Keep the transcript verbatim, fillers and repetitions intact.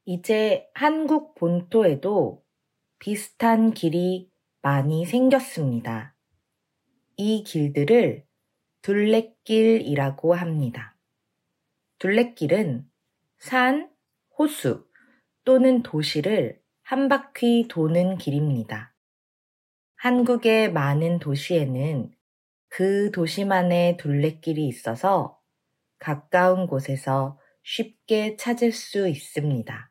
이제 한국 본토에도 비슷한 길이 많이 생겼습니다. 이 길들을 둘레길이라고 합니다. 둘레길은 산, 호수 또는 도시를 한 바퀴 도는 길입니다. 한국의 많은 도시에는 그 도시만의 둘레길이 있어서 가까운 곳에서 쉽게 찾을 수 있습니다.